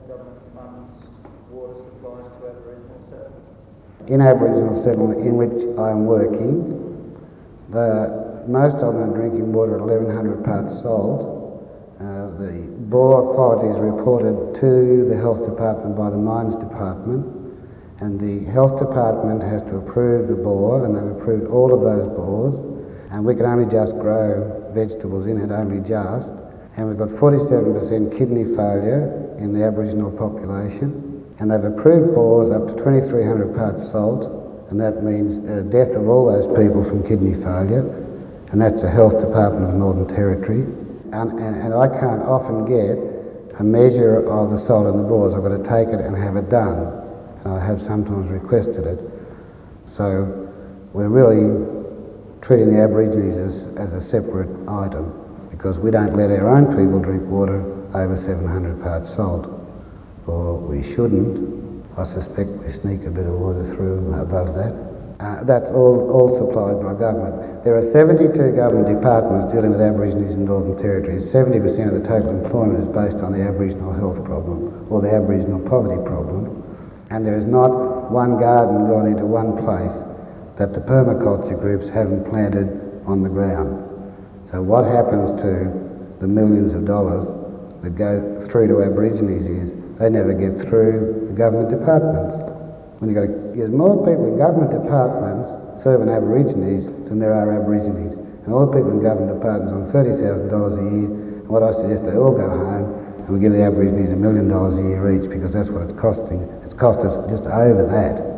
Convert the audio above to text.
government funds water supplies to Aboriginal settlements? In Aboriginal settlement in which I am working, most of them are drinking water at 1100 parts salt. The bore quality is reported to the health department by the mines department, and the health department has to approve the bore, and they've approved all of those bores, and we can only just grow vegetables in it, only just. And we've got 47% kidney failure in the Aboriginal population, and they've approved bores up to 2300 parts salt, and that means death of all those people from kidney failure, and that's the health department of the Northern Territory. And I can't often get a measure of the salt in the bores. I've got to take it and have it done, and I have sometimes requested it. So we're really treating the Aborigines as a separate item, because we don't let our own people drink water over 700 parts salt, or we shouldn't. I suspect we sneak a bit of water through above that. That's all supplied by government. There are 72 government departments dealing with Aborigines in Northern Territory. 70% of the total employment is based on the Aboriginal health problem or the Aboriginal poverty problem. And there is not one garden gone into one place that the permaculture groups haven't planted on the ground. So what happens to the millions of dollars that go through to Aborigines is they never get through the government departments. There's more people in government departments serving Aborigines than there are Aborigines. And all the people in government departments on $30,000 a year, and what I suggest they all go home and we give the Aborigines $1 million a year each, because that's what it's costing. It's cost us just over that.